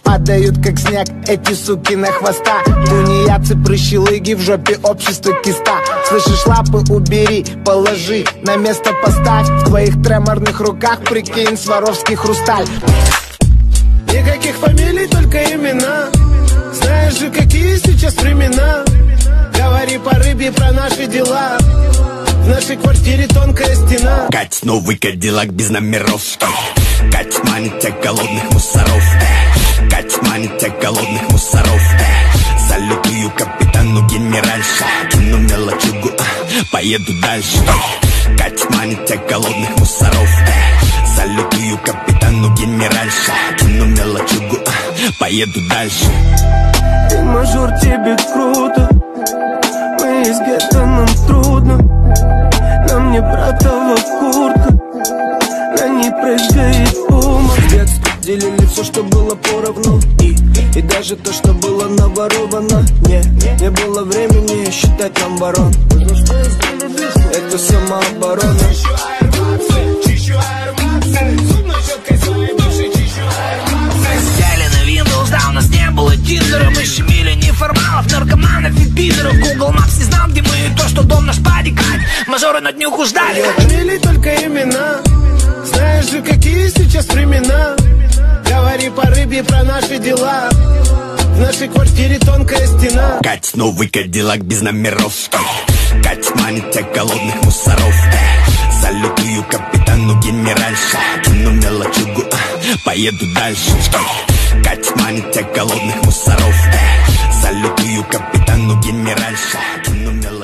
Падают как снег эти суки на хвоста. Тунеядцы, прыщелыги, в жопе общества киста. Слышишь, лапы убери, положи, на место поставь. В твоих треморных руках, прикинь, Сваровский хрусталь. Никаких фамилий, только имена. Знаешь же, какие сейчас времена. Говори по рыбе про наши дела. В нашей квартире тонкая стена. Кать, новый кадиллак без номеров. Кать манит тех голодных мусоров. Кать манит тех голодных мусоров. Салютую капитану генеральша. Кину мелочугу, поеду дальше. Кать манит тех голодных мусоров. Салютую капитану генеральша. Кину мелочугу, поеду дальше. Ты мажор, тебе круто. Мы из гетто, нам трудно. Нам не братова куртка. На ней прыгает пума. В детстве делили все, что было поровну. И даже то, что было наворовано. Не было времени считать нам ворон. Это самооборона. Взяли на Windows, да, у нас не было тиндера. Мы щемили неформалов, наркоманов и пидоров. Google Maps не знал, где мы, и то, что дом наш падикать. Мажоры на днюху ждали. Фамилии, только имена. Знаешь же, какие сейчас времена. Говори по рыбе про наши дела. В нашей квартире тонкая стена. Кать, новый кадиллак без номеров. Кать манит тех голодных мусоров. Салютую капитану генеральша. Кину мелочугу, поеду дальше. Кать манит тех голодных мусоров. Салютую капитану генеральша. Кину мелочугу.